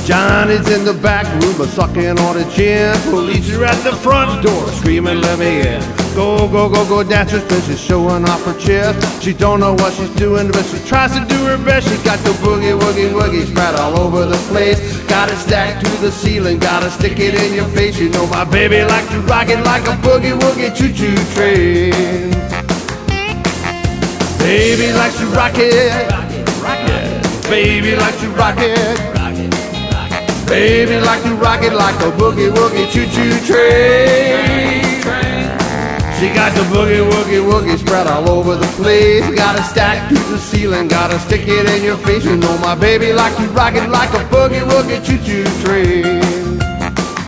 Johnny's in the back room, sucking on a chin. Police are at the front door, screaming, let me in. Go, go, go, go, dancers, but she's showing off her chest. She don't know what she's doing, but she tries to do her best. She got the boogie, woogie, woogie spread all over the place. Got it stacked to the ceiling, gotta stick it in your face. You know my baby likes to rock it like a boogie, woogie, choo-choo train. Baby likes to rock it, baby likes to rock it, baby likes to rock it like a boogie woogie choo choo train. She got the boogie woogie woogie spread all over the place. Got it stacked to the ceiling, gotta stick it in your face. You know my baby likes to rock it like a boogie woogie choo choo train.